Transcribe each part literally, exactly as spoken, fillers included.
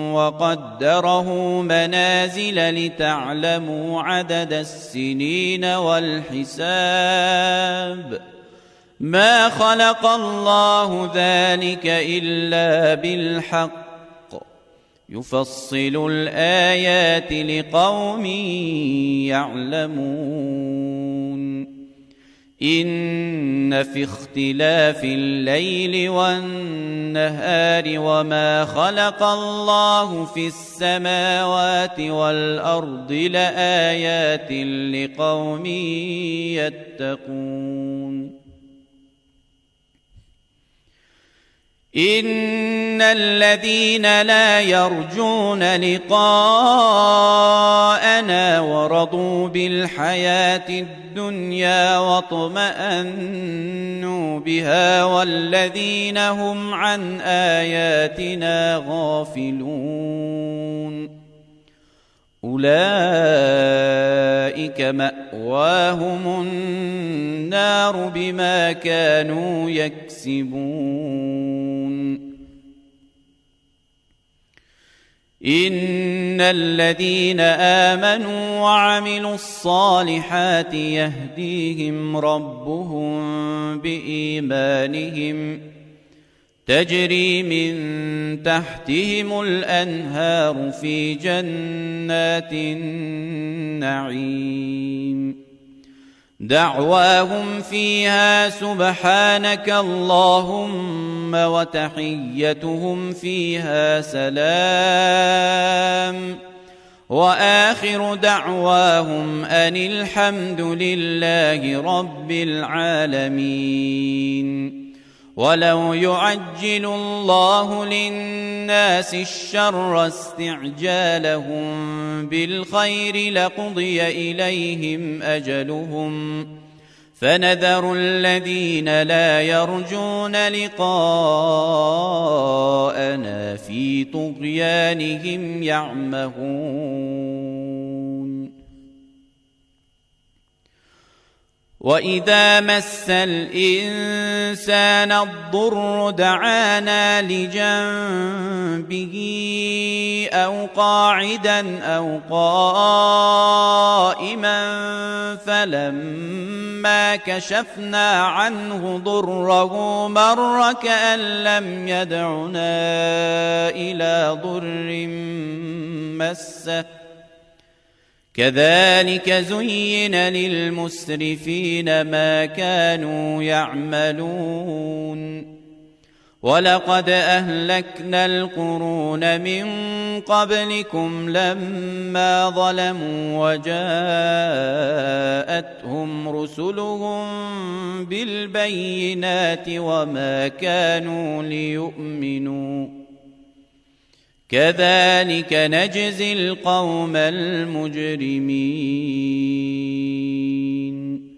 وقدره منازل لتعلموا عدد السنين والحساب ما خلق الله ذلك إلا بالحق يفصل الآيات لقوم يعلمون إن في اختلاف الليل والنهار وما خلق الله في السماوات والأرض لآيات لقوم يتقون إن الذين لا يرجون لقاءنا ورضوا بالحياة الدنيا واطمأنوا بها والذين هم عن آياتنا غافلون أولئك مأواهم النار بما كانوا يكسبون إن الذين آمنوا وعملوا الصالحات يهديهم ربهم بإيمانهم تجري من تحتهم الأنهار في جنات النعيم دعواهم فيها سبحانك اللهم وتحيتهم فيها سلام وآخر دعواهم أن الحمد لله رب العالمين ولو يعجل الله للناس الشر استعجالهم بالخير لقضي إليهم أجلهم فنذر الذين لا يرجون لقاءنا في طغيانهم يعمهون وإذا مس الإنسان الضر دعانا لجنبه أو قاعدا أو قائما فلما كشفنا عنه ضره مر كأن لم يدعنا إلى ضر مسه كذلك زين للمسرفين ما كانوا يعملون ولقد أهلكنا القرون من قبلكم لما ظلموا وجاءتهم رسلهم بالبينات وما كانوا ليؤمنوا كذلك نجزي القوم المجرمين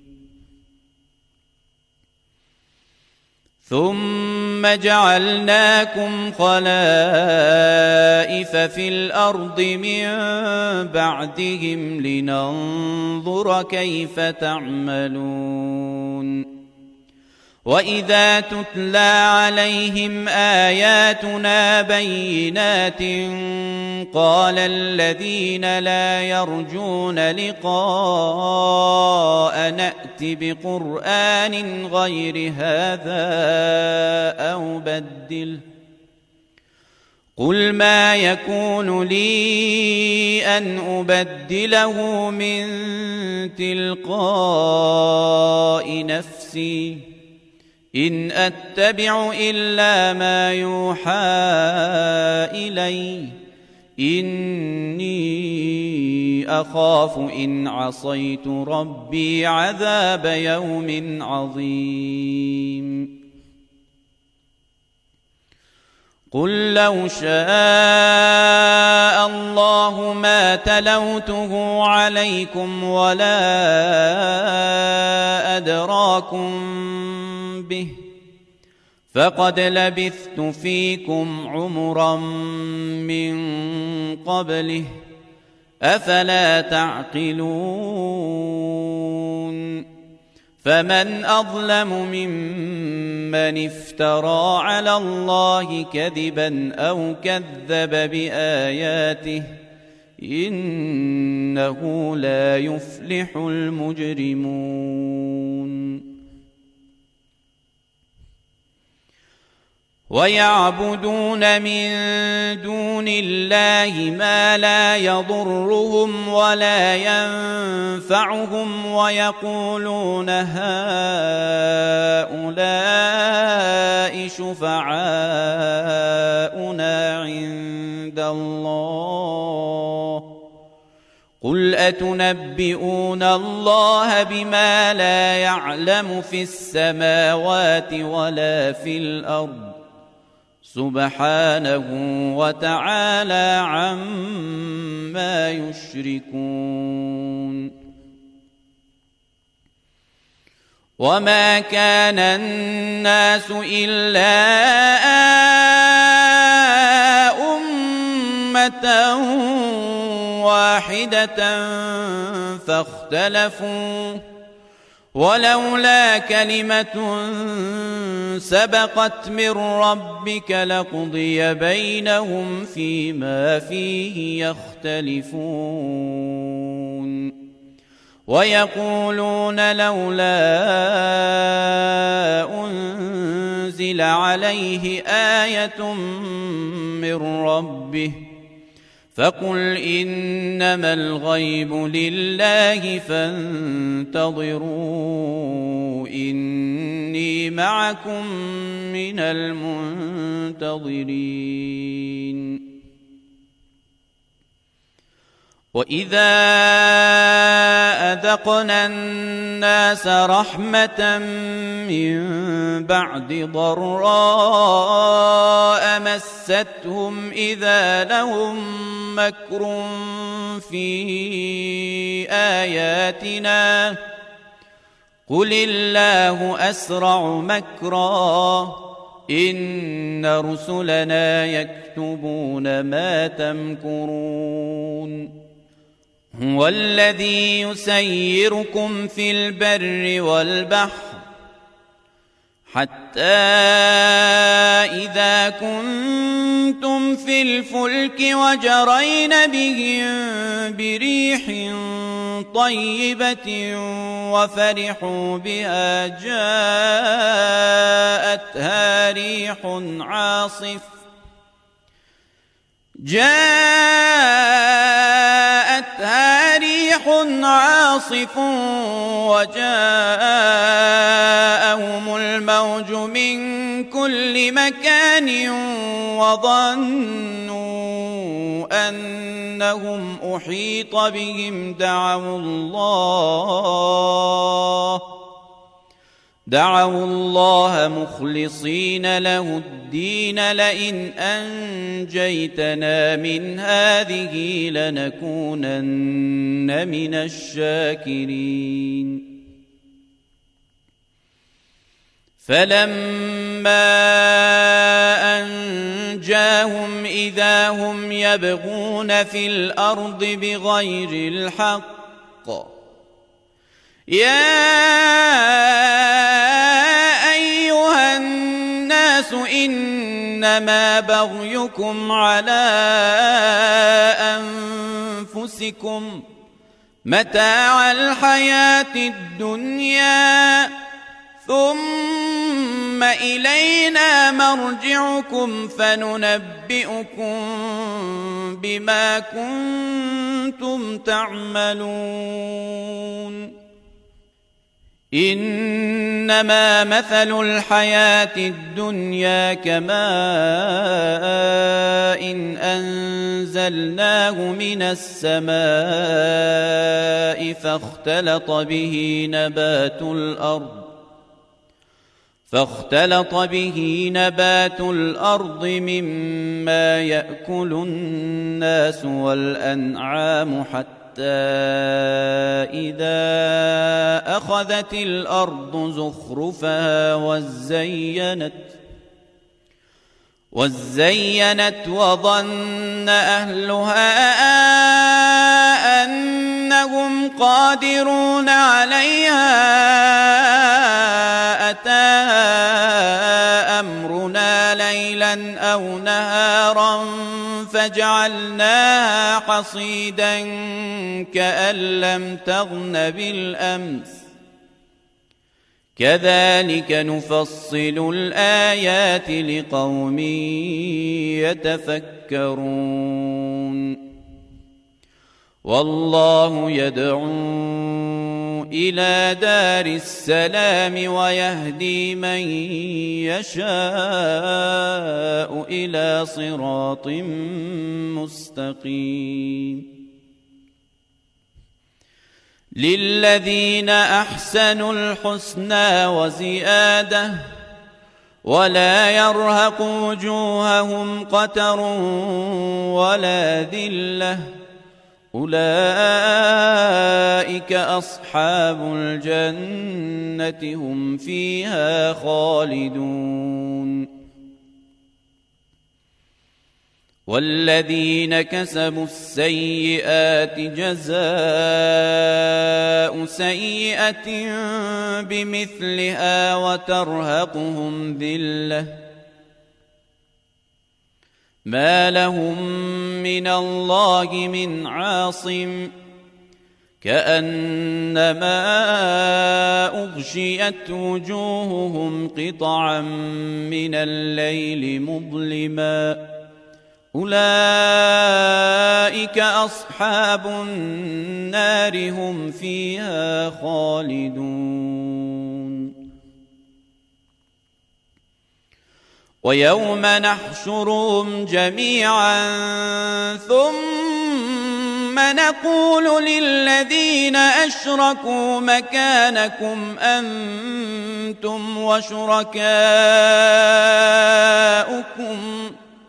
ثم جعلناكم خلائف في الأرض من بعدهم لننظر كيف تعملون وإذا تتلى عليهم آياتنا بينات قال الذين لا يرجون لقاء نأت بقرآن غير هذا أو بدله قل ما يكون لي أن أبدله من تلقاء نفسي إن أتبع إلا ما يوحى إلي إني أخاف إن عصيت ربي عذاب يوم عظيم قل لو شاء الله ما تلوته عليكم ولا أدراكم به فقد لبثت فيكم عمرا من قبله أفلا تعقلون فمن أظلم ممن افترى على الله كذبا أو كذب بآياته إنه لا يفلح المجرمون ويعبدون من دون الله ما لا يضرهم ولا ينفعهم ويقولون هؤلاء شفعاؤنا عند الله قل أتنبئون الله بما لا يعلم في السماوات ولا في الأرض سبحانه وتعالى عما يشركون وما كان الناس إلا أمة واحدة فاختلفوا ولولا كلمة سبقت من ربك لقضي بينهم فيما فيه يختلفون ويقولون لولا أنزل عليه آية من ربه فقل إنما الغيب لله فانتظروا إني معكم من المنتظرين وإذا أذقنا الناس رحمة من بعد ضراء مستهم إذا لهم مكر في آياتنا قل الله أسرع مكرا إن رسلنا يكتبون ما تمكرون هو الذي يسيركم في البر والبحر حتى إذا كنتم في الفلك وجرين بهم بريح طيبة وفرحوا بها جاءتها ريح عاصف جاءتها ريح عاصف وجاءهم الموج من كل مكان وظنوا أنهم أحيط بهم دعوا الله دعوا الله مخلصين له الدين لئن أنجيتنا من هذه لنكونن من الشاكرين فلما أنجاهم إذا هم يبغون في الأرض بغير الحق يا أيها الناس إنما بغيكم على أنفسكم متاع الحياة الدنيا ثم إلينا مرجعكم فننبئكم بما كنتم تعملون إنما مثل الحياة الدنيا كماء إن أنزلناه من السماء فاختلط به نبات الأرض فاختلط به نبات الأرض مما يأكل الناس والأنعام حتى إذا أخذت الأرض زخرفها وزينت وزينت وظن أهلها أنهم إنكم قادرون عليها أتى أمرنا ليلا أو نهارا فجعلناها حصيدا كأن لم تغن بالأمس كذلك نفصل الآيات لقوم يتفكرون والله يدعو إلى دار السلام ويهدي من يشاء إلى صراط مستقيم للذين أحسنوا الحسنى وزيادة ولا يرهق وجوههم قتر ولا ذلة أولئك أصحاب الجنة هم فيها خالدون والذين كسبوا السيئات جزاء سيئة بمثلها وترهقهم ذلة ما لهم من الله من عاصم كأنما أغشيت وجوههم قطعا من الليل مظلما أولئك أصحاب النار هم فيها خالدون ويوم نحشرهم جميعا ثم نقول للذين أشركوا مكانكم أنتم وشركاؤكم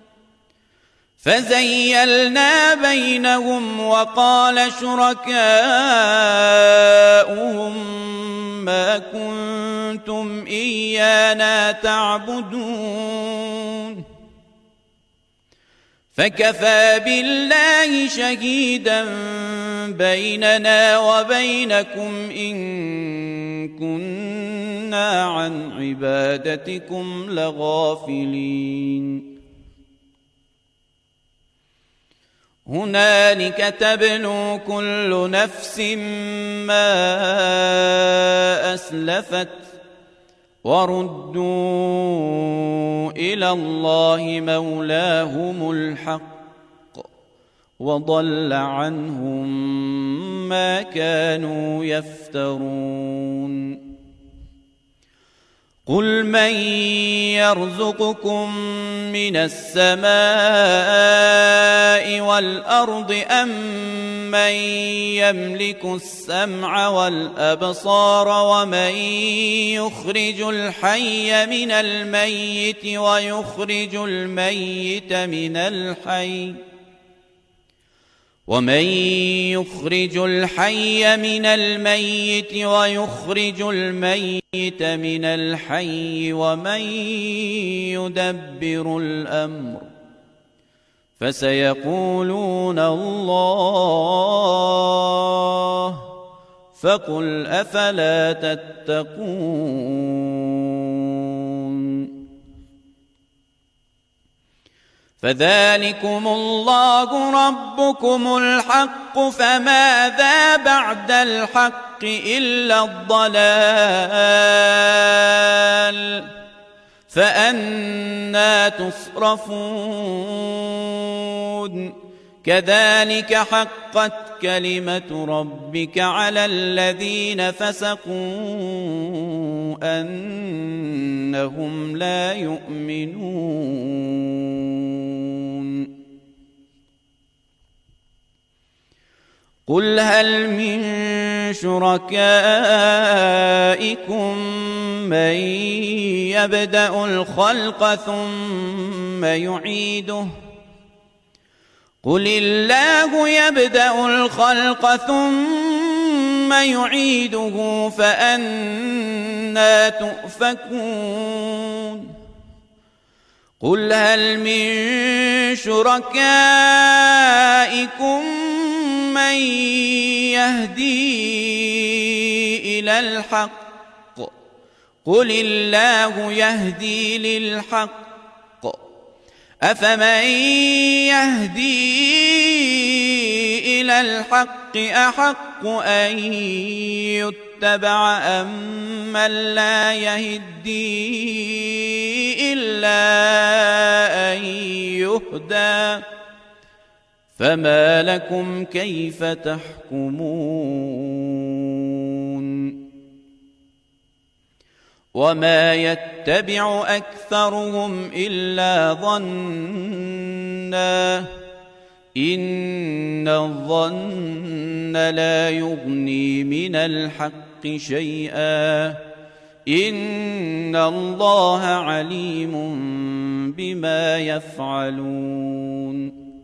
فزيلنا بينهم وقال شركاؤهم ما كنتم إيانا تعبدون فكفى بالله شهيدا بيننا وبينكم إن كنا عن عبادتكم لغافلين هنالك تبلو كل نفس ما أسلفت وردوا إلى الله مولاهم الحق وضل عنهم ما كانوا يفترون قل من يرزقكم من السماء والأرض أم من يملك السمع والأبصار ومن يخرج الحي من الميت ويخرج الميت من الحي ومن يخرج الحي من الميت ويخرج الميت من الحي ومن يدبر الأمر فسيقولون الله فقل أفلا تتقون فذلكم الله ربكم الحق فماذا بعد الحق إلا الضلال فأنى تصرفون كذلك حقت كلمة ربك على الذين فسقوا أنهم لا يؤمنون قل هل من شركائكم من يبدأ الخلق ثم يعيده قل الله يبدأ الخلق ثم يعيده فأنى تؤفكون قل هل من شركائكم من يهدي إلى الحق قل الله يهدي للحق أفمن يهدي إلى الحق أحق أن يتبع أم من لا يهدي إلا أن يهدى فما لكم كيف تحكمون وما يتبع أكثرهم إلا ظنا إن الظن لا يغني من الحق شيئا إن الله عليم بما يفعلون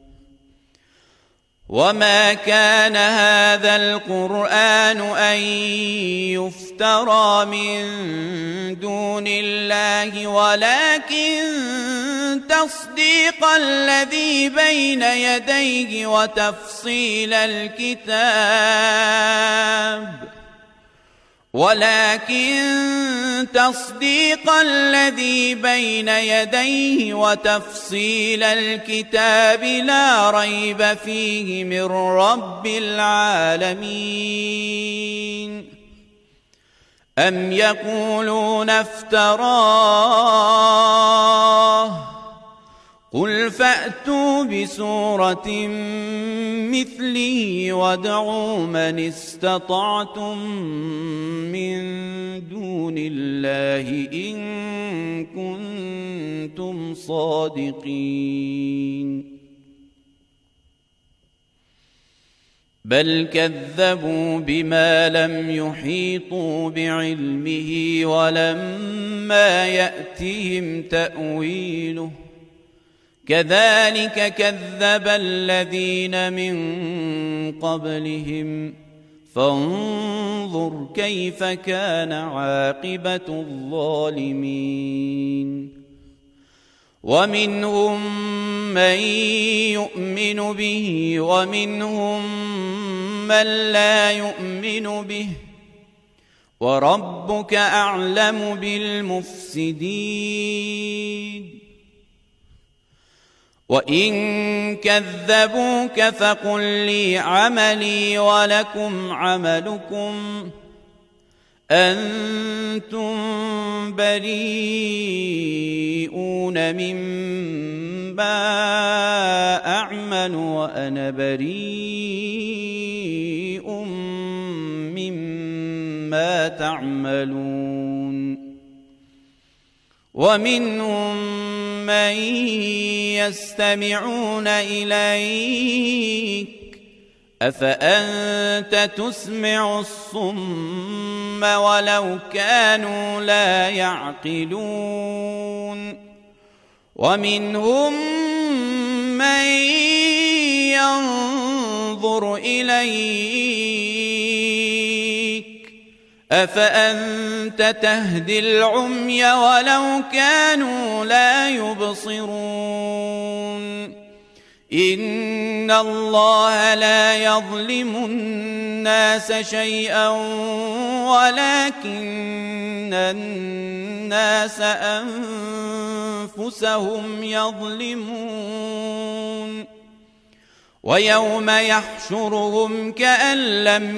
وما كان هذا القرآن أن يفترى من دون الله ولكن تصديق الذي بين يديه وتفصيل الكتاب ولكن تصديق الذي بين يديه وتفصيل الكتاب لا ريب فيه من رب العالمين أم يقولون افتراه قل فأتوا بسورة مثله وادعوا من استطعتم من دون الله إن كنتم صادقين بل كذبوا بما لم يحيطوا بعلمه ولما يأتهم تأويله كذلك كذب الذين من قبلهم فانظر كيف كان عاقبة الظالمين ومنهم من يؤمن به ومنهم من لا يؤمن به وربك أعلم بالمفسدين وإن كذبوك فقل لي عملي ولكم عملكم أنتم بريئون مما أعمل وأنا بريء مما تعملون ومنهم من يستمعون إليك أفأنت تسمع الصم ولو كانوا لا يعقلون ومنهم من ينظر إليك أفأنت تهدي العمي ولو كانوا لا يبصرون إن الله لا يظلم الناس شيئا ولكن الناس أنفسهم يظلمون ويوم يحشرهم كأن لم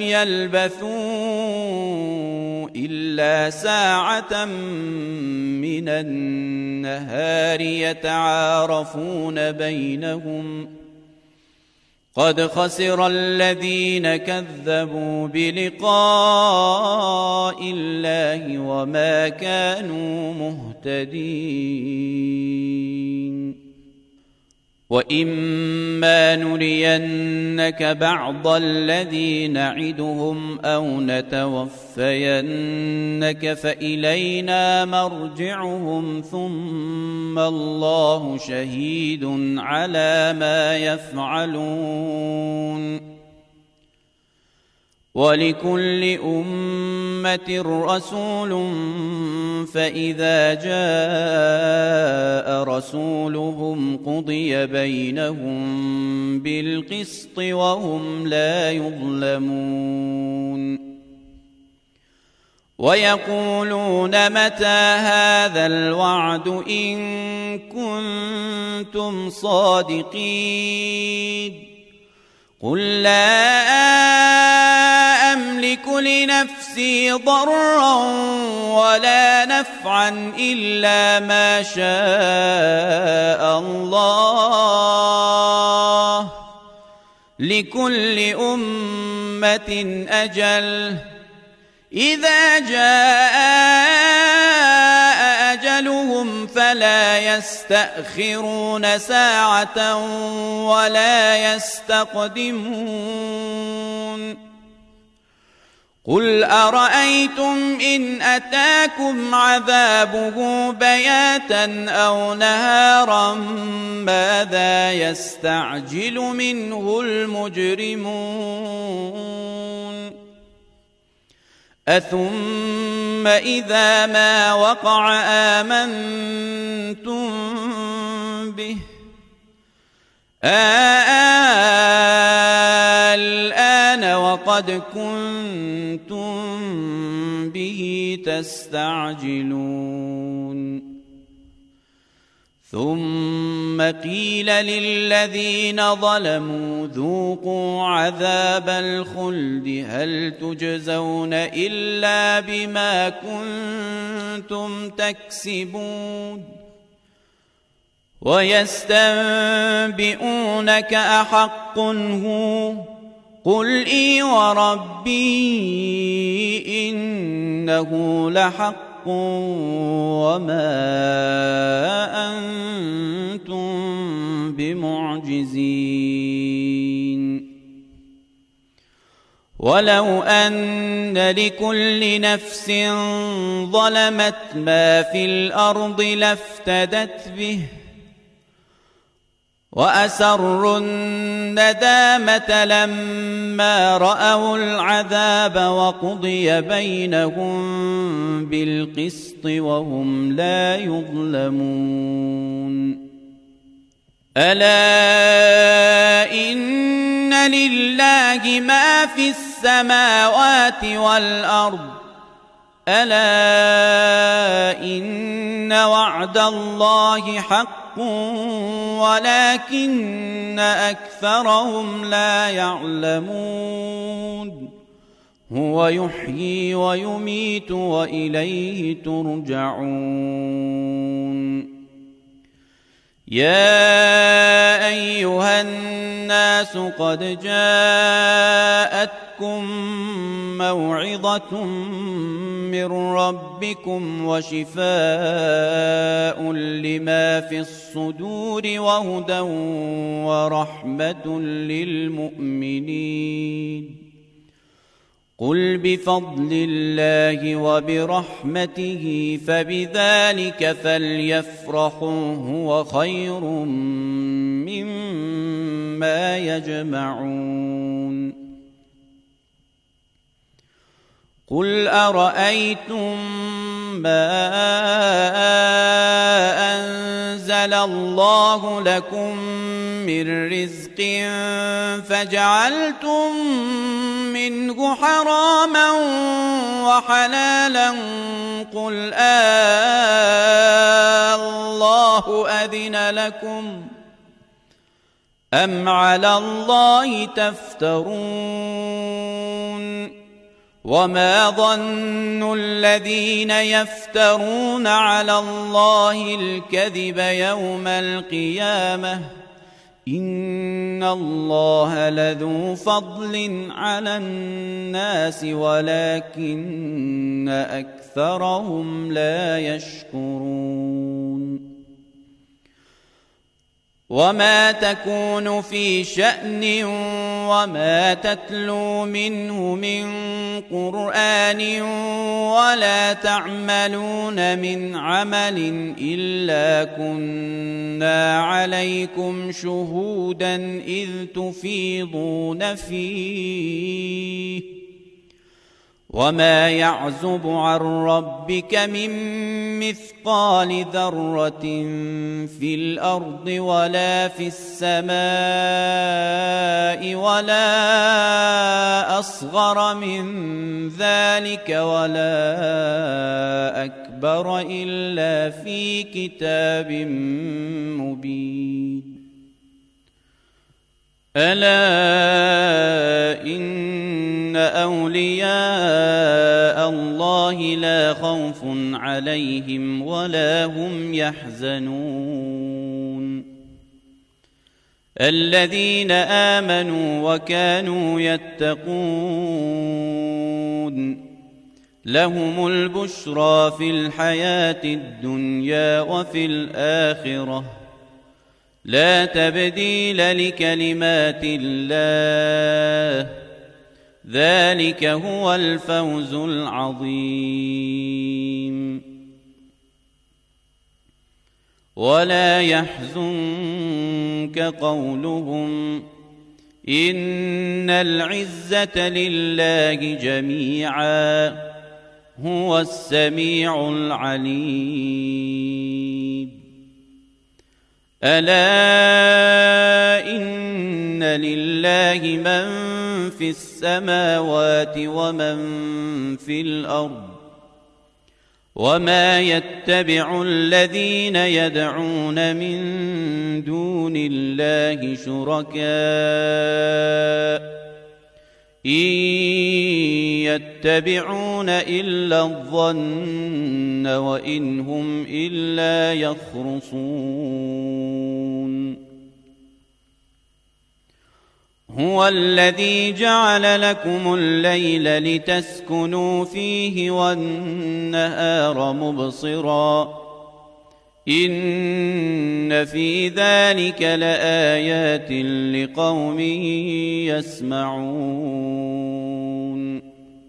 يلبثوا إلا ساعة من النهار يتعارفون بينهم قد خسر الذين كذبوا بلقاء الله وما كانوا مهتدين وإما نرينك بعض الذي نعدهم أو نتوفينك فإلينا مرجعهم ثم الله شهيد على ما يفعلون ولكل أمة رسول فإذا جاء رسولهم قضي بينهم بالقسط وهم لا يظلمون ويقولون متى هذا الوعد إن كنتم صادقين قل لا أملك لنفسي ضرا ولا نفعا إلا ما شاء الله لكل أمة أجل إذا جاء أجلهم فلا يستأخرون ساعة ولا يستقدمون قل أرأيتم إن أتاكم عذابه بياتا أو نهارا ماذا يستعجل منه المجرمون أثم إذا ما وقع آمنتم به الآن وقد كنتم به تستعجلون ثم قيل للذين ظلموا ذوقوا عذاب الخلد هل تجزون إلا بما كنتم تكسبون ويستنبئونك أحق هو قل إي وربي إنه لحق وما أنتم بمعجزين ولو أن لكل نفس ظلمت ما في الأرض لافتدت به وأسروا الندامة لما رأوا العذاب وقضي بينهم بالقسط وهم لا يظلمون ألا إن لله ما في السماوات والأرض ألا إن وعد الله حق ولكن أكثرهم لا يعلمون هو يحيي ويميت وإليه ترجعون يا أيها الناس قد جاءتكم موعظة من ربكم وشفاء لما في الصدور وهدى ورحمة للمؤمنين قل بفضل الله وبرحمته فبذلك فليفرحوا هو خير مما يجمعون قل أرأيتم ما أنزل الله لكم من رزق فجعلتم منه حراما وحلالا قل الله أذن لكم أم على الله تفترون وما ظن الذين يفترون على الله الكذب يوم القيامة إن الله لذو فضل على الناس ولكن أكثرهم لا يشكرون وما تكون في شأن وما تتلو منه من قرآن ولا تعملون من عمل إلا كنا عليكم شهودا إذ تفيضون فيه وما يعزب عن ربك من مثقال ذرة في الأرض ولا في السماء ولا أصغر من ذلك ولا أكبر إلا في كتاب مبين. ألا إن أولياء الله لا خوف عليهم ولا هم يحزنون الذين آمنوا وكانوا يتقون لهم البشرى في الحياة الدنيا وفي الآخرة لا تبديل لكلمات الله ذلك هو الفوز العظيم. ولا يحزنك قولهم إن العزة لله جميعا هو السميع العليم. ألا إن لله من في السماوات ومن في الأرض وما يتبع الذين يدعون من دون الله شركاء إن يتبعون إلا الظن وإن هم إلا يخرصون. هو الذي جعل لكم الليل لتسكنوا فيه والنهار مبصرا إن في ذلك لآيات لقوم يسمعون.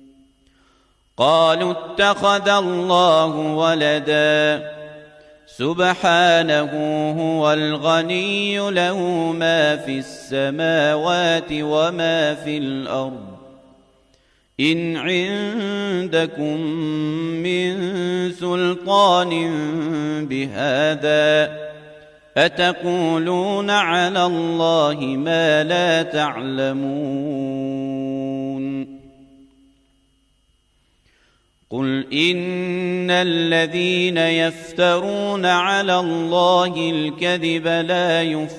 قالوا اتخذ الله ولدا سبحانه هو الغني له ما في السماوات وما في الأرض إن عندكم من سلطان بهذا أتقولون على الله ما لا تعلمون. قل إن الذين يفترون على الله الكذب لا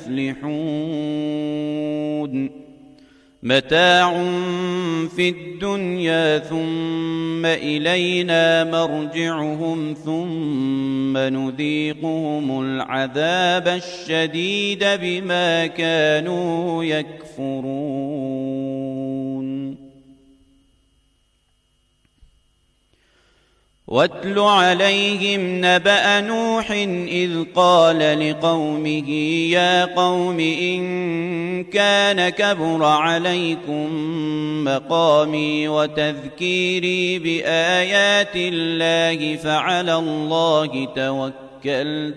يفلحون متاع في الدنيا ثم إلينا مرجعهم ثم نذيقهم العذاب الشديد بما كانوا يكفرون. واتل عليهم نبأ نوح إذ قال لقومه يا قوم إن كان كبر عليكم مقامي وتذكيري بآيات الله فعلى الله توكلت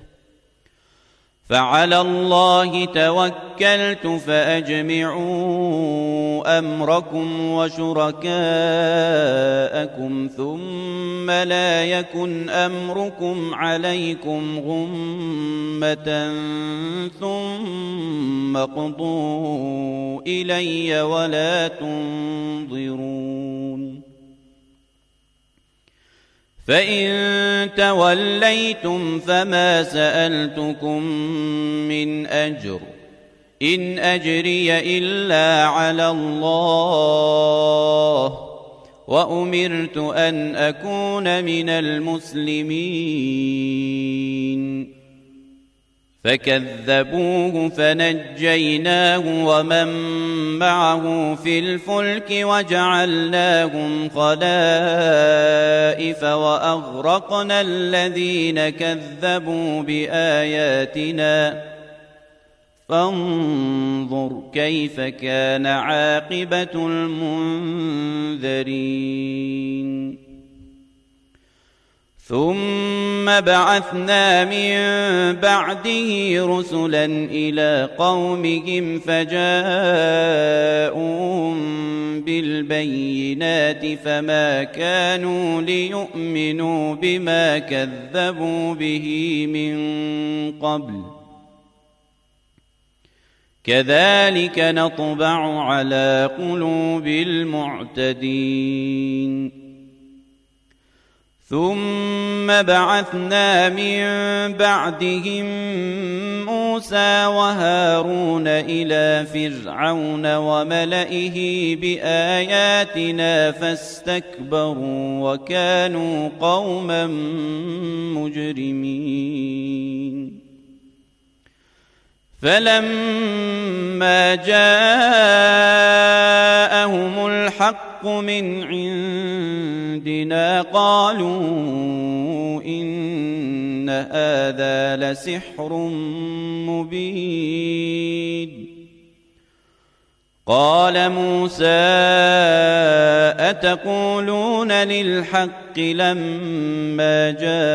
فعلى الله توكلت فأجمعوا أمركم وشركاءكم ثم لا يكن أمركم عليكم غمة ثم اقضوا إلي ولا تنظرون. فإن توليتم فما سألتكم من أجر إن أجري إلا على الله وأمرت أن أكون من المسلمين. فكذبوه فنجيناه ومن معه في الفلك وجعلناهم خلائف وأغرقنا الذين كذبوا بآياتنا فانظر كيف كان عاقبة المنذرين. ثم بعثنا من بعده رسلا إلى قومهم فجاءوهم بالبينات فما كانوا ليؤمنوا بما كذبوا به من قبل كذلك نطبع على قلوب المعتدين. ثم بعثنا من بعدهم موسى وهارون إلى فرعون وملئه بآياتنا فاستكبروا وكانوا قوما مجرمين. فلما جاءهم الحق من عندنا قالوا إن هذا لسحر مبين. قال موسى أتقولون للحق لما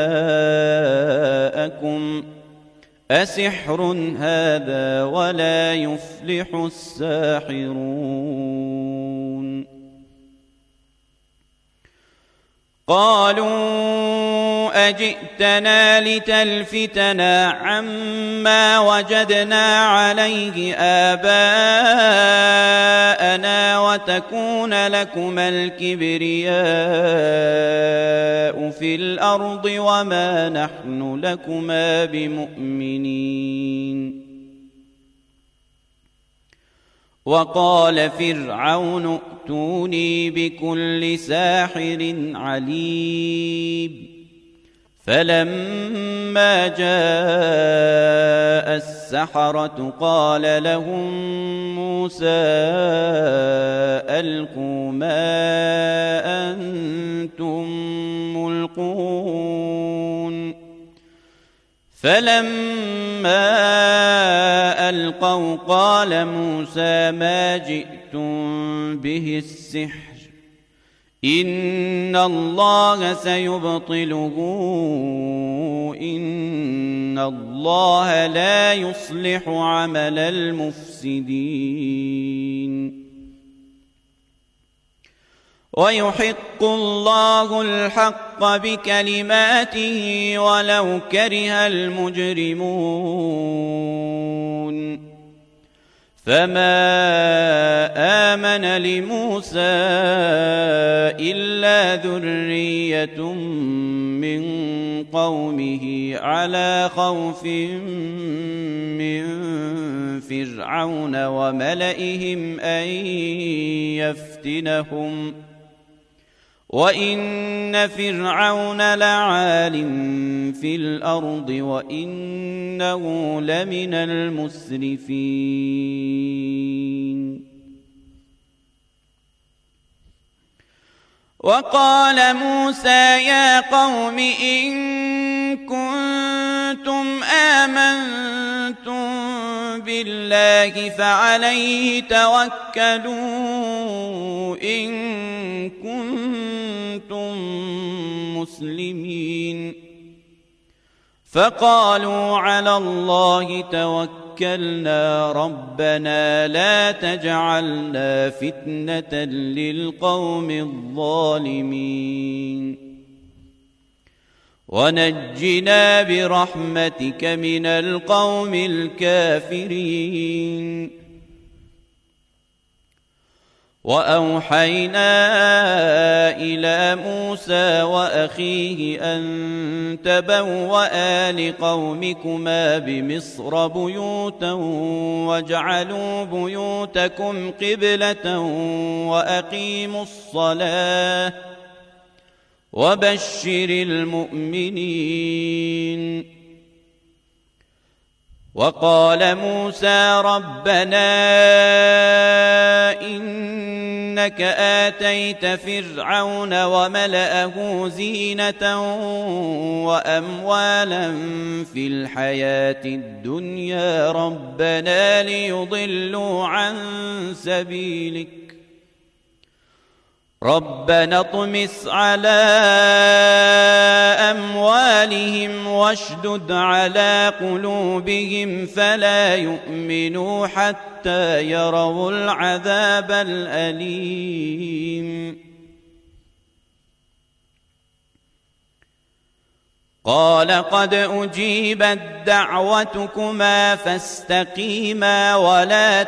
جاءكم أسحر هذا ولا يفلح الساحرون. قالوا أجئتنا لتلفتنا عما وجدنا عليه آباءنا وتكون لكما الكبرياء في الأرض وما نحن لكما بمؤمنين. وقال فرعون ائتوني بكل ساحر عليم. فلما جاء السحرة قال لهم موسى ألقوا ما أنتم ملقون. فلما ألقوا قال موسى ما جئتم به السحر إن الله سيبطله إن الله لا يصلح عمل المفسدين. ويحق الله الحق بكلماته ولو كره المجرمون. فما آمن لموسى إلا ذرية من قومه على خوف من فرعون وملئهم أن يفتنهم وإن فرعون لعال في الأرض وإنه لمن المسرفين. وقال موسى يا قوم إن كنتم آمنتم بالله فعليه توكلوا إن كنتم مسلمين. فقالوا على الله توكلنا ربنا لا تجعلنا فتنة للقوم الظالمين ونجنا برحمتك من القوم الكافرين. وأوحينا إلى موسى وأخيه أن تبوأ لقومكما بمصر بيوتا واجعلوا بيوتكم قبلة وأقيموا الصلاة وبشر المؤمنين. وقال موسى ربنا إنك آتيت فرعون وملأه زينة وأموالا في الحياة الدنيا ربنا ليضلوا عن سبيلك ربنا اطمس على أموالهم واشدد على قلوبهم فلا يؤمنوا حتى يروا العذاب الأليم قال قد أجيبت دعوتكما فاستقيما ولا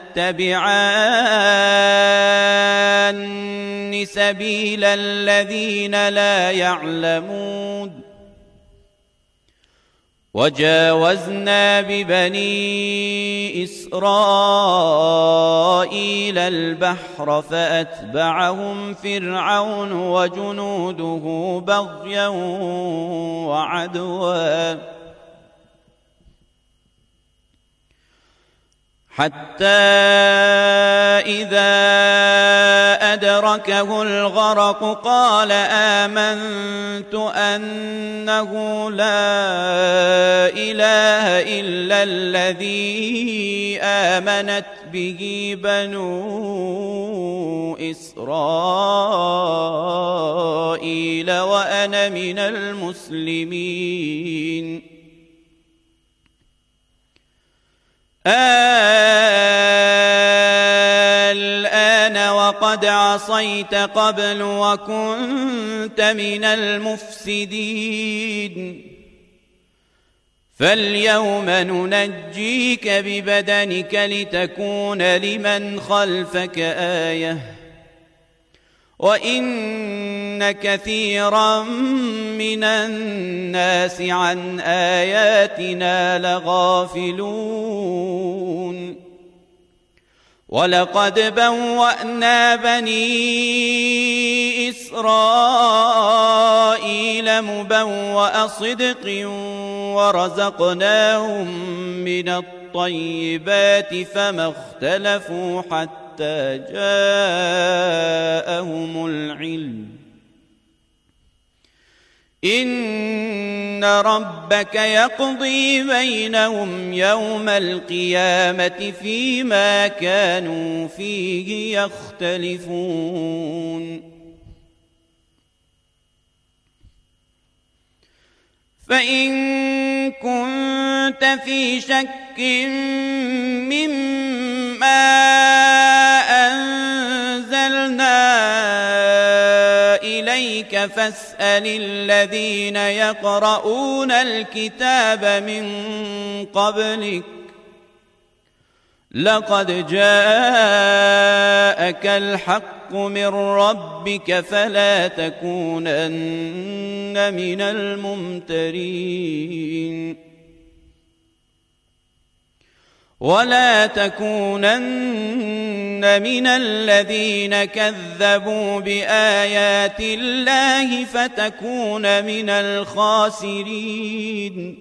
تتبعان سبيل الذين لا يعلمون وجاوزنا ببني إسرائيل البحر فأتبعهم فرعون وجنوده بغيا وعدوا حتى إذا أدركه الغرق قال آمنت أنه لا إله إلا الذي آمنت به بنو إسرائيل وأنا من المسلمين الآن وقد عصيت قبل وكنت من المفسدين فاليوم ننجيك ببدنك لتكون لمن خلفك آية وإن كثيرا من الناس عن آياتنا لغافلون ولقد بوأنا بني إسرائيل مبوأ صدق ورزقناهم من الطيبات فما اختلفوا حتى حتى جاءهم العلم إن ربك يقضي بينهم يوم القيامة فيما كانوا فيه يختلفون فإن كنت في شك مما أنزلنا إليك فاسأل الذين يقرؤون الكتاب من قبلك لقد جاءك الحق من ربك فلا تكونن من الممترين ولا تكونن من الذين كذبوا بآيات الله فتكون من الخاسرين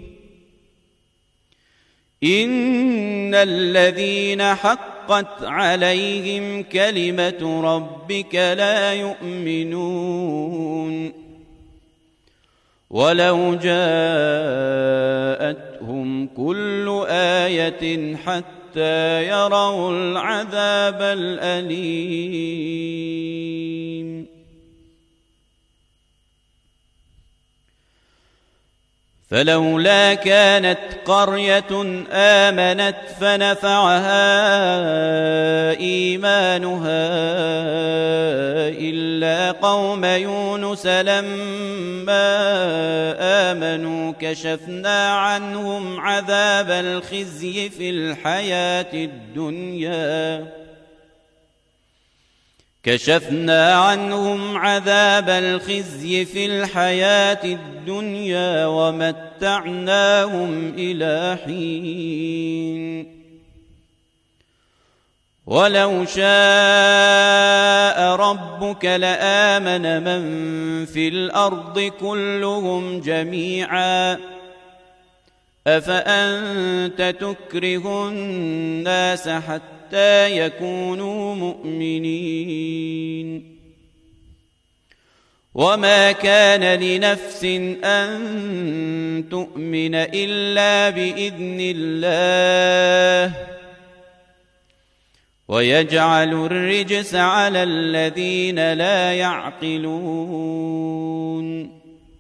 إن الذين حقت عليهم كلمة ربك لا يؤمنون ولو جاءتهم كل آية حتى يروا العذاب الأليم فلولا كانت قرية آمنت فنفعها إيمانها إلا قوم يونس لما آمنوا كشفنا عنهم عذاب الخزي في الحياة الدنيا كشفنا عنهم عذاب الخزي في الحياة الدنيا ومتعناهم إلى حين ولو شاء ربك لآمن من في الأرض كلهم جميعا أفأنت تكره الناس حتى يكونوا مؤمنين وما كان لنفس أن تؤمن إلا بإذن الله ويجعل الرجس على الذين لا يعقلون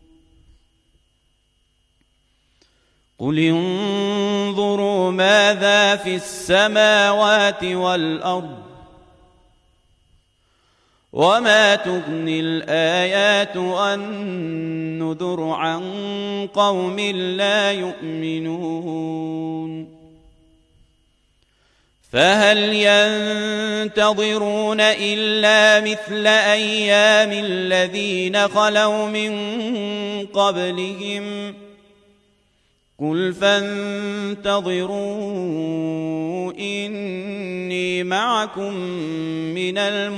قل انظروا ماذا في السماوات والأرض وما تغني الآيات والنذر عن قوم لا يؤمنون فهل ينتظرون إلا مثل أيام الذين خلوا من قبلهم قل فانتظروا إني معكم من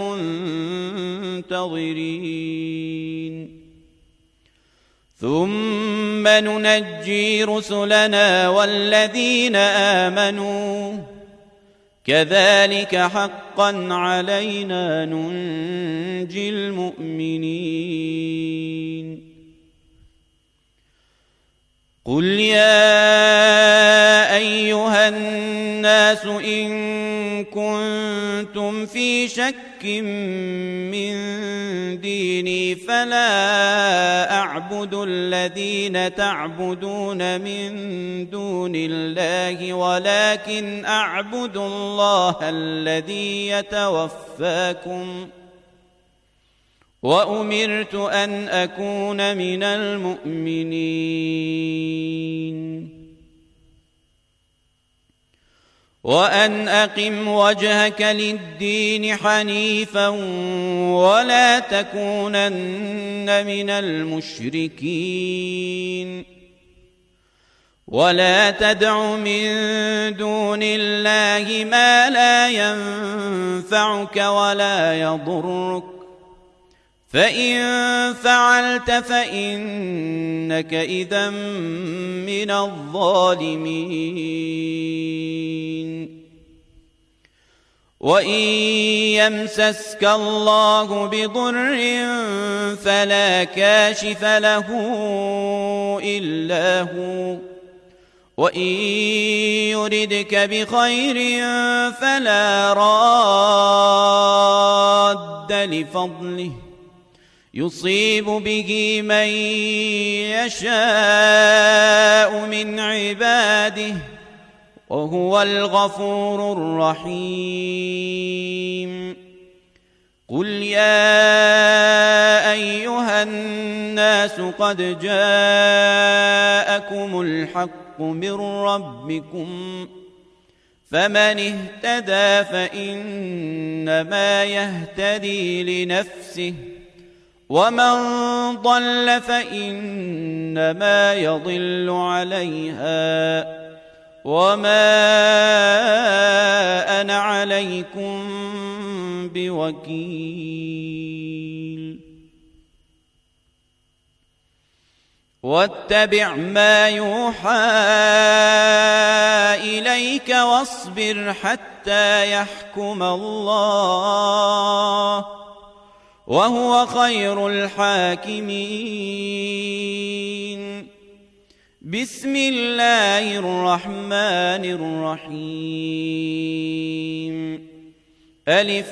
المنتظرين ثم ننجي رسلنا والذين آمنوا كذلك حقا علينا ننجي المؤمنين قل يا أيها الناس إن كنتم في شك من ديني فلا أعبد الذين تعبدون من دون الله ولكن أعبد الله الذي يتوفاكم وأمرت أن أكون من المؤمنين وأن أقم وجهك للدين حنيفا ولا تكونن من المشركين ولا تدع من دون الله ما لا ينفعك ولا يضرك فإن فعلت فإنك إذا من الظالمين وإن يمسسك الله بضر فلا كاشف له إلا هو وإن يردك بخير فلا راد لفضله يصيب به من يشاء من عباده وهو الغفور الرحيم قل يا أيها الناس قد جاءكم الحق من ربكم فمن اهتدى فإنما يهتدي لنفسه ومن ضل فإنما يضل عليها وما أنا عليكم بوكيل واتبع ما يوحى إليك واصبر حتى يحكم الله وهو خير الحاكمين بسم الله الرحمن الرحيم ألف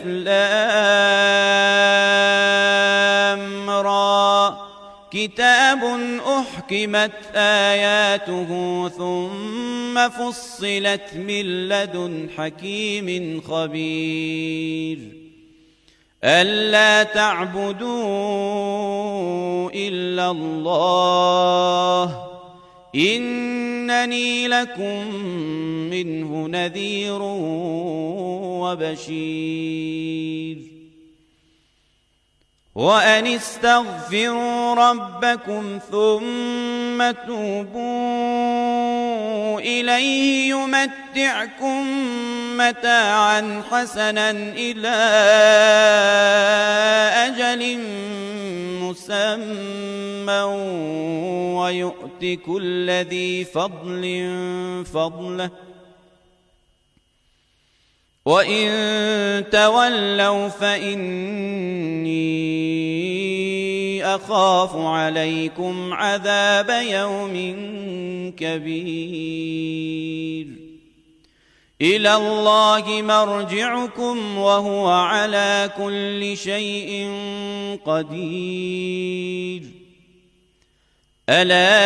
لام را كتاب أحكمت آياته ثم فصلت من لدن حكيم خبير ألا تعبدوا إلا الله إنني لكم منه نذير وبشير وأن استغفروا ربكم ثم توبوا إليه يمتعكم متاعا حسنا إلى أجل مسمى ويؤت كل ذي فضل فضله وإن تولوا فإني أخاف عليكم عذاب يوم كبير إلى الله مرجعكم وهو على كل شيء قدير ألا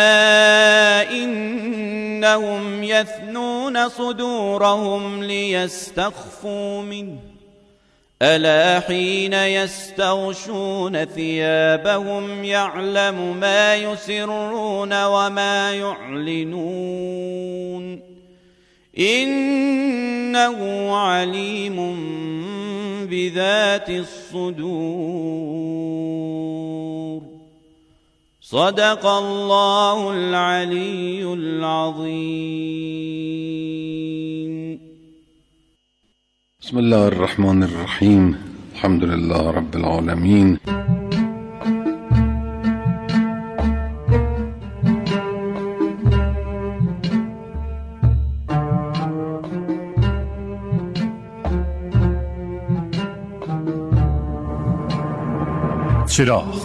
إنهم يثنون صدورهم ليستخفوا منه ألا حين يستغشون ثيابهم يعلم ما يسرون وما يعلنون إنه عليم بذات الصدور صدق الله العلي العظيم. بسم الله الرحمن الرحيم. الحمد لله رب العالمين. چراغ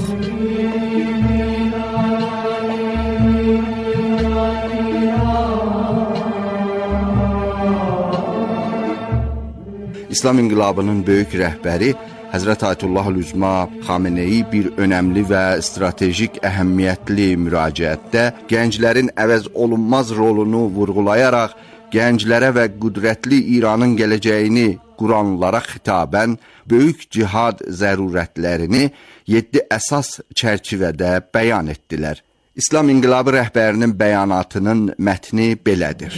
İslam İnqilabının böyük rəhbəri Həzrət Ayətullah Üzma Xameneyi bir önəmli və stratejik əhəmiyyətli müraciətdə gənclərin əvəz olunmaz rolunu vurğulayaraq gənclərə və qüdrətli İranın gələcəyini quranlara xitabən böyük cihad zərurətlərini yeddi əsas çərçivədə bəyan etdilər. İslam İnqilabı rəhbərinin bəyanatının mətni belədir.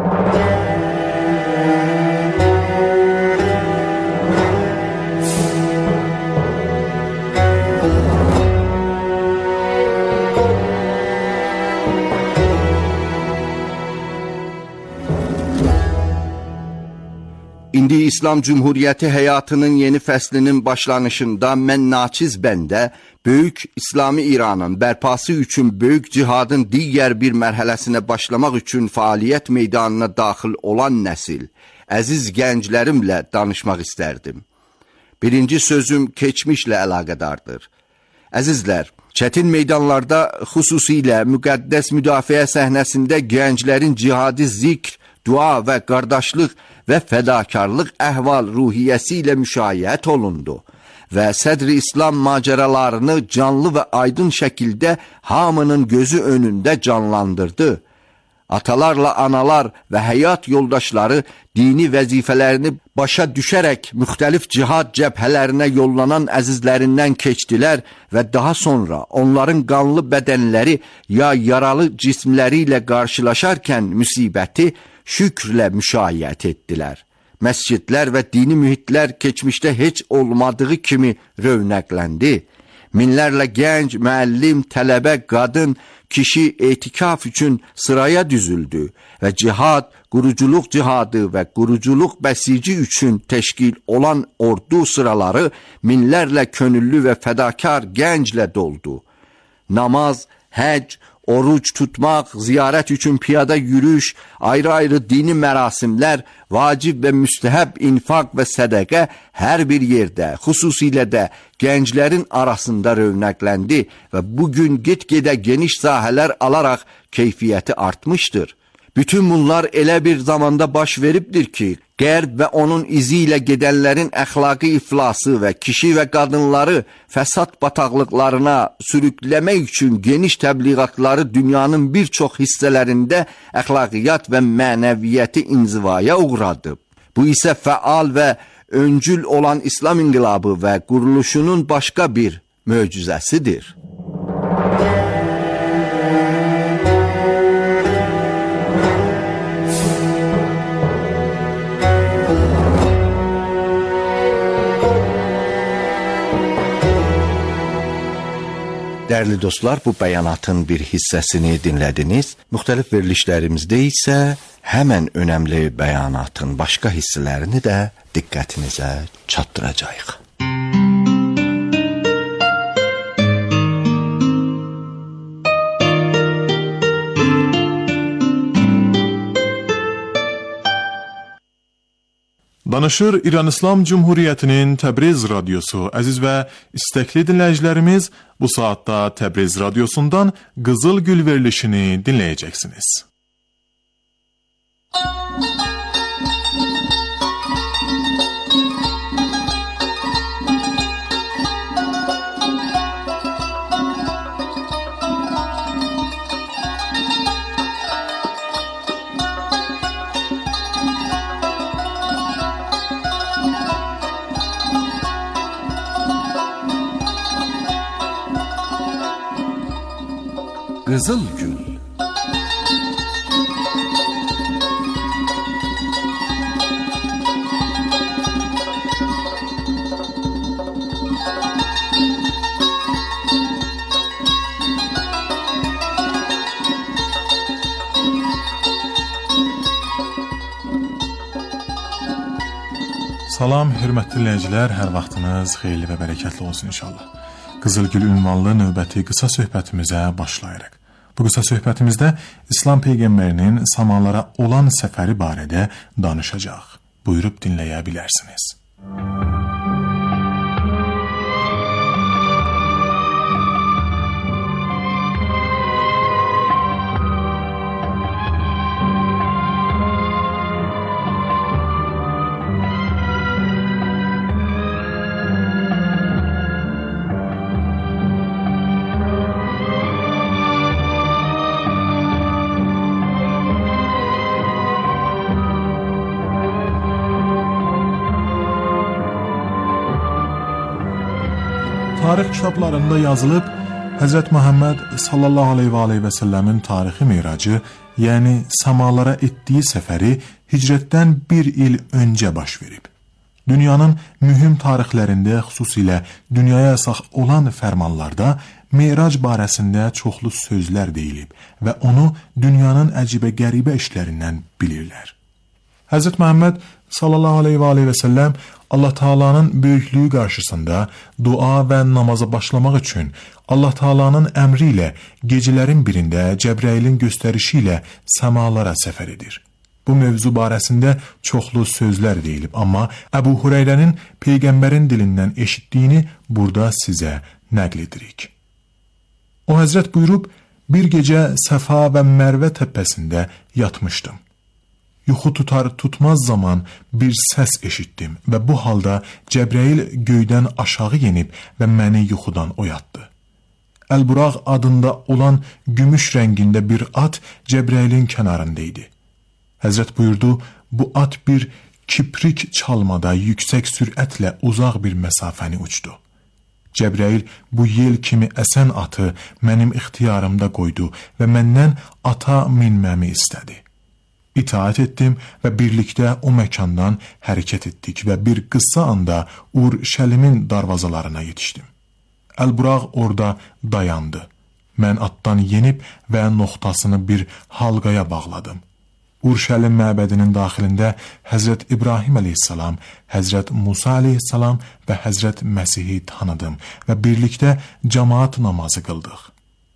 İndi İslam Cumhuriyyəti həyatının yeni fəslinin başlanışında mən naçiz bəndə böyük İslami İranın bərpası üçün böyük cihadın digər bir mərhələsinə başlamaq üçün fəaliyyət meydanına daxil olan nəsil, əziz gənclərimlə danışmaq istərdim. Birinci sözüm keçmişlə əlaqədardır. Əzizlər, çətin meydanlarda xüsusilə müqəddəs müdafiə səhnəsində gənclərin cihadi zikr, dua və qardaşlıq və fədakarlıq əhval ruhiyyəsi ilə müşayiət olundu və sədr-i İslam macəralarını canlı və aydın şəkildə hamının gözü önündə canlandırdı. Atalarla analar və həyat yoldaşları dini vəzifələrini başa düşərək müxtəlif cihad cəbhələrinə yollanan əzizlərindən keçdilər və daha sonra onların qanlı bədənləri ya yaralı cismləri ilə qarşılaşarkən müsibəti şükrlə müşayiət etdilər. Məscidlər və dini mühitlər keçmişdə heç olmadığı kimi rövnəqləndi. Minlərlə gənc, müəllim, tələbə, qadın, kişi etikaf üçün sıraya düzüldü və cihad, quruculuq cihadı və quruculuq bəsici üçün təşkil olan ordu sıraları minlərlə könüllü və fədakar gənclə doldu. Namaz, həcc, oruç tutmaq, ziyarət üçün piyada yürüyüş, ayrı-ayrı dini mərasimlər, vacib və müstəhəb infaq və sədəqə hər bir yerdə, xüsusilə də gənclərin arasında rövnəqləndi və bugün get-gedə geniş sahələr alaraq keyfiyyəti artmışdır. Bütün bunlar elə bir zamanda baş veribdir ki, Qərb və onun izi ilə gedənlərin əxlaqi iflası və kişi və qadınları fəsad bataqlıqlarına sürükləmək üçün geniş təbliğatları dünyanın bir çox hissələrində əxlaqiyyat və mənəviyyəti inzivaya uğradıb. Bu isə fəal və öncül olan İslam İnqilabı və quruluşunun başqa bir möcüzəsidir. Dəyərli dostlar, bu bəyanatın bir hissəsini dinlədiniz. Müxtəlif verilişlərimizdə isə həmən önəmli bəyanatın başqa hissələrini də diqqətinizə çatdıracağıq. Danışır İran İslam Cumhuriyyətinin Təbriz radiosu. Əziz və istəkli dinləyicilərimiz, bu saatda Təbriz radiosundan Qızıl Gül verilişini dinləyəcəksiniz. Qızıl Gül. Salam, hörmətli dinləyicilər, hər vaxtınız xeyirli və bərəkətli olsun inşallah. Qızıl Gül ünvanlı növbəti qısa söhbətimizə başlayırıq. Bu qısa söhbətimizdə İslam Peyğəmbərinin samalara olan səfəri barədə danışacaq. Buyurub dinləyə bilərsiniz. Tarix kitablarında yazılıb, Həzrət Muhammed sallallahu aleyhi və aleyhi və səlləmin tarixi miracı, yəni samalara etdiyi səfəri hicrətdən bir il öncə baş verib. Dünyanın mühüm tarixlərində, xüsusilə dünyaya əsas olan fərmanlarda mirac barəsində çoxlu sözlər deyilib və onu dünyanın əcibə qəribə işlərindən bilirlər. Həzrət Muhammed sallallahu aleyhi və aleyhi və səlləm Allah Taala'nın böyüklüyü qarşısında dua və namaza başlamaq üçün Allah Taala'nın əmri ilə gecələrin birində Cəbrailin göstərişi ilə səmalara səfər edir. Bu mövzu barəsində çoxlu sözlər deyilib, amma Əbu Hüreyrənin Peyğəmbərin dilindən eşitdiyini burada sizə nəql edirik. O Həzrət buyurub, bir gecə Səfa və Mərvə təpəsində yatmışdım. Yuxu tutar tutmaz zaman bir səs eşitdim və bu halda Cəbrail göydən aşağı yenib və məni yuxudan oyatdı. Əl-Buraq adında olan gümüş rəngində bir at Cəbrailin kənarında idi. Həzrət buyurdu, bu at bir kiprik çalmada yüksək sürətlə uzaq bir məsafəni uçdu. Cəbrail bu yel kimi əsən atı mənim ixtiyarımda qoydu və məndən ata minməmi istədi. İtaat etdim və birlikdə o məkandan hərəkət etdik və bir qısa anda Ur-Şəlimin darvazalarına yetişdim. Əl-Buraq orada dayandı. Mən atdan yenib və noxtasını bir halqaya bağladım. Ur-Şəlim məbədinin daxilində Həzrət İbrahim əleyhissalam, Həzrət Musa əleyhissalam və Həzrət Məsihi tanıdım və birlikdə cəmaat namazı qıldıq.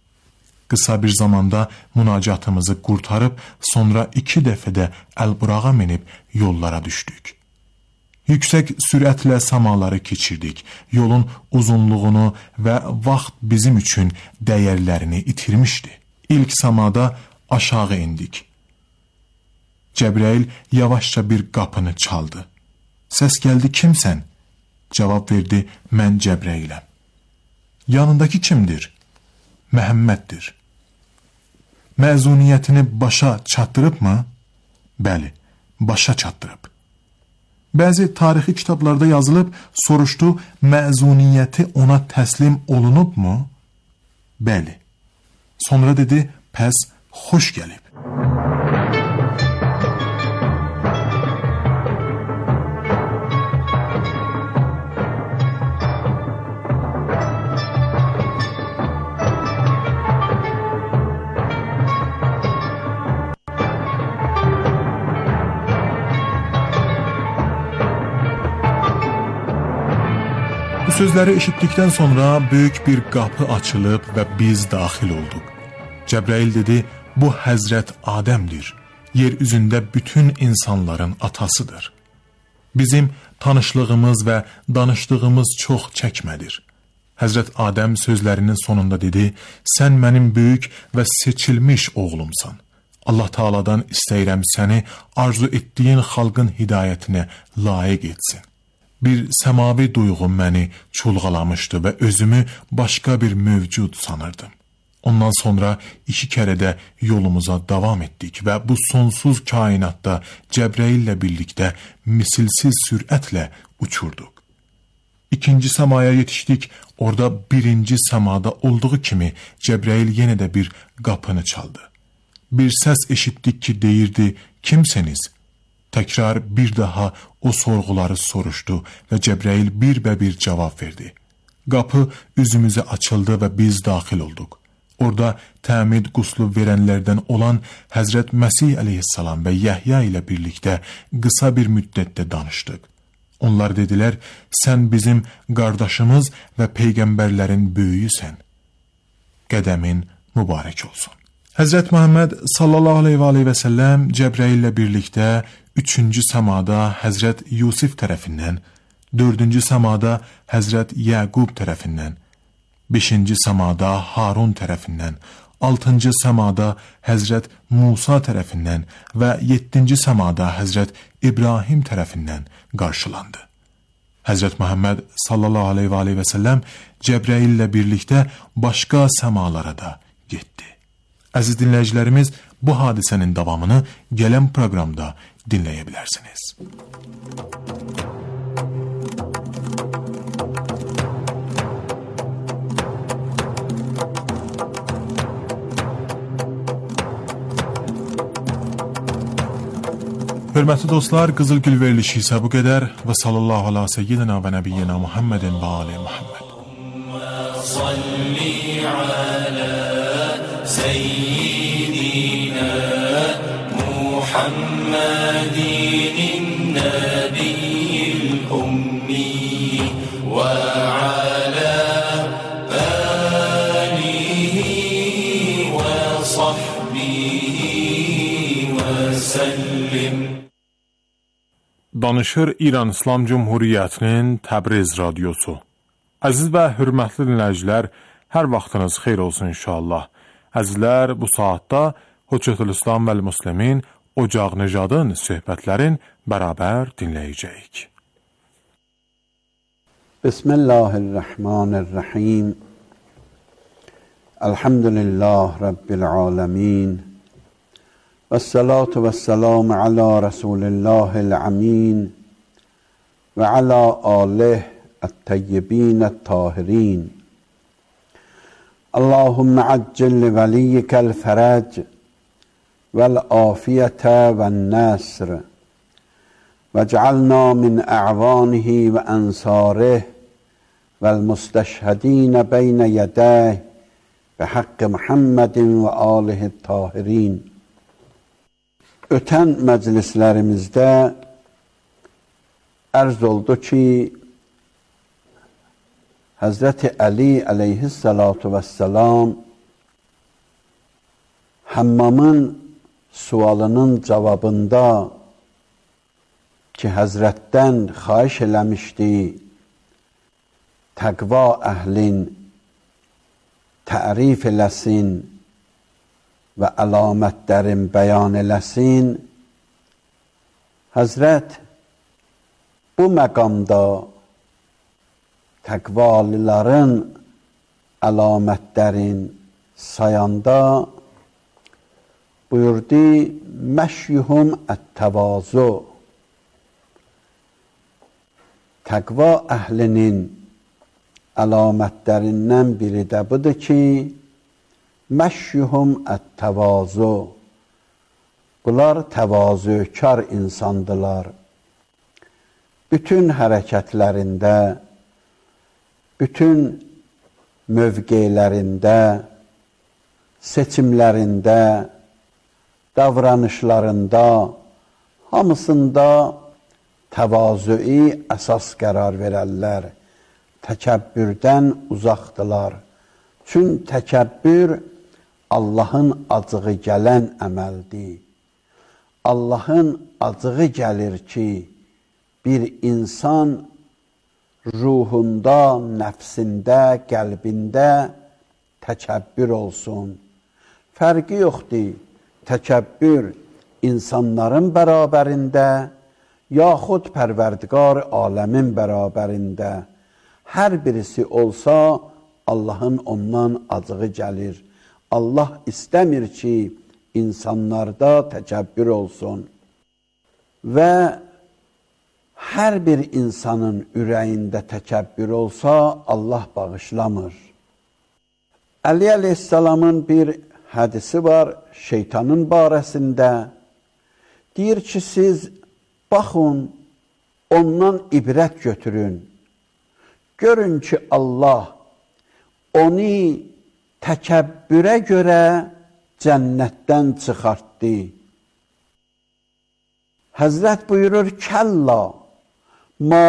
Qısa bir zamanda münacatımızı qurtarıb, sonra iki dəfədə Əl-Burağa minib yollara düşdük. Yüksək sürətlə samaları keçirdik. Yolun uzunluğunu və vaxt bizim üçün dəyərlərini itirmişdi. İlk samada aşağı indik. Cəbrail yavaşça bir qapını çaldı. Səs gəldi, kimsən? Cavab verdi, mən Cəbrailəm. Yanındakı kimdir? Məhəmməddir. Məzuniyyətini başa çatdırıb mı? Bəli, başa çatdırıb. Bəzi tarixi kitablarda yazılıb, soruşdu, məzuniyyəti ona təslim olunub mu? Bəli. Sonra dedi, pəs xoş gəlib. Bu sözləri eşitdikdən sonra böyük bir qapı açılıb və biz daxil olduq. Cəbrail dedi, bu Həzrət Adəmdir. Yer üzündə bütün insanların atasıdır. Bizim tanışlığımız və danışdığımız çox çəkmədir. Həzrət Adəm sözlərinin sonunda dedi, sən mənim böyük və seçilmiş oğlumsan. Allah Taala'dan istəyirəm səni arzu etdiyin xalqın hidayətinə layiq etsin. Bir səmavi duyğu məni çulğalamışdı və özümü başqa bir mövcud sanırdım. Ondan sonra iki kərə də yolumuza davam etdik və bu sonsuz kainatda Cəbraillə birlikdə misilsiz sürətlə uçurduq. İkinci səmaya yetişdik. Orada birinci səmada olduğu kimi Cəbrail yenə də bir qapını çaldı. Bir səs eşitdik ki, deyirdi, kimsiniz? Təkrar bir daha o sorğuları soruşdu və Cəbrail birbə-bir cavab verdi. Qapı üzümüzə açıldı və biz daxil olduq. Orada təmid quslu verənlərdən olan Həzrət Məsih əleyhissalam və Yəhya ilə birlikdə qısa bir müddətdə danışdıq. Onlar dedilər, sən bizim qardaşımız və peyğəmbərlərin böyüyüsən. Qədəmin mübarək olsun. Həzrət Muhammed sallallahu aleyhi və aleyhi və səlləm Cəbrail ilə birlikdə üçüncü səmada Həzrət Yusif tərəfindən, dördüncü səmada Həzrət Yəqub tərəfindən, beşinci səmada Harun tərəfindən, altıncı səmada Həzrət Musa tərəfindən və yeddinci səmada Həzrət İbrahim tərəfindən qarşılandı. Həzrət Muhammed sallallahu aleyhi və aleyhi və səlləm Cəbrail ilə birlikdə başqa səmalara da getdi. Əziz dinləyicilərimiz, bu hadisənin davamını gələn proqramda dinləyə bilərsiniz. Hörmətli dostlar, Qızıl Gül verilişi isə bu qədər və sallallahu ala seyyidina və nəbiyyina Muhammedin və ali Muhammed. Salli ala seyyidina Muhammedin nebiyyil ummi və ala alihi və sahbihi və səllim. Danışır İran İslam Cumhuriyyətinin Təbriz radiosu. Əziz və hörmətli dinləyicilər, hər vaxtınız xeyir olsun inşallah. Əzizlər, bu saatda Hüccətül-İslam vəl-Müslimin Ocaq Necadın söhbətlərin bərabər dinləyəcəyik. Bismillahirrahmanirrahim. Elhamdülillah Rabbil alemin. Vessalatu vesselamu ala Resulillahil amin ve ala alih et-teyyibin et-tahirin. Allahümme accil li veliyyikel ferac vel afiyete vel nasr ve cealna min a'vanihi ve ansarih vel musteşhedine beyne yedeh ve hakkı Muhammedin ve alihi tahirin. Ötən məclislərimizdə ərz oldu ki, Həzrəti Əli əleyhissalatu vəssalam Həmmamın sualının cavabında ki, Həzrətdən xahiş eləmişdi, təqva əhlin tərif eləsin və əlamətlərin bəyan eləsin. Həzrət bu məqamda təqvalıların əlamətlərin sayanda buyurdu, məşyuhum ət-təvazu. Təqva əhlinin əlamətlərindən biri də budur ki, məşyuhum ət-təvazu. Bunlar təvazükar insandılar. Bütün hərəkətlərində, bütün mövqelərində, seçimlərində, davranışlarında, hamısında təvazüi əsas qərar verərlər. Təkəbbürdən uzaqdılar. Çünki təkəbbür Allahın acığı gələn əməldir. Allahın acığı gəlir ki, bir insan ruhunda, nəfsində, qəlbində təkəbbür olsun. Fərqi yoxdur. Təkəbbür insanların bərabərində, yaxud Pərverdigar aləmin bərabərində. Hər birisi olsa, Allahın ondan acığı gəlir. Allah istəmir ki, insanlarda təkəbbür olsun. Və hər bir insanın ürəyində təkəbbür olsa, Allah bağışlamır. Əli əleyhissalamın bir hədisi var şeytanın barəsində. Deyir ki, siz baxın, ondan ibrət götürün. Görün ki, Allah onu təkəbbürə görə cənnətdən çıxartdı. Həzrət buyurur, kəlla, ma